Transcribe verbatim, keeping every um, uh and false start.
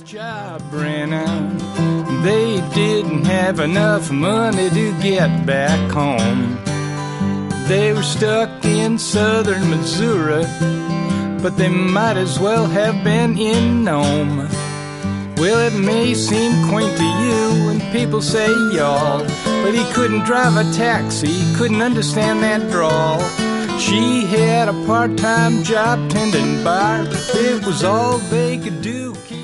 job ran out. They didn't have enough money to get back home. They were stuck in southern Missouri, but they might as well have been in Nome. Well, it may seem quaint to you when people say y'all, but he couldn't drive a taxi, couldn't understand that drawl. She had a part-time job tending bar, it was all they could do.